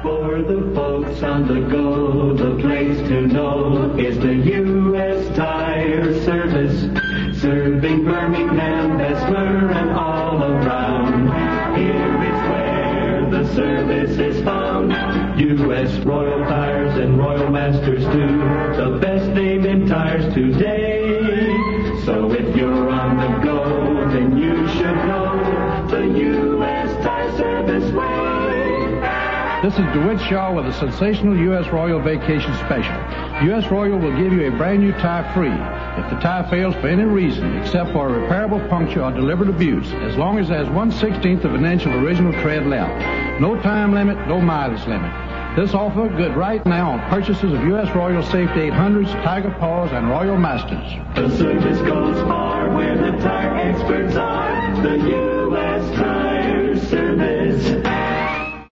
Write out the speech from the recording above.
For the folks on the go, the place to know is the U.S. Tire Service, serving Birmingham, Bessemer, and all around. Here is where the service is found. U.S. Royal Tires and Royal Masters too, the best name in tires today. So if you're on the go, then you should know the U.S. Tire Service way. This is DeWitt Shaw with a sensational U.S. Royal Vacation Special. U.S. Royal will give you a brand new tire free if the tire fails for any reason except for a repairable puncture or deliberate abuse, as long as there's 1/16 of an inch of original tread left. No time limit, no mileage limit. This offer good right now on purchases of U.S. Royal Safety 800s, Tiger Paws, and Royal Masters. The service goes far where the tire experts are. The U.S. Tire Service.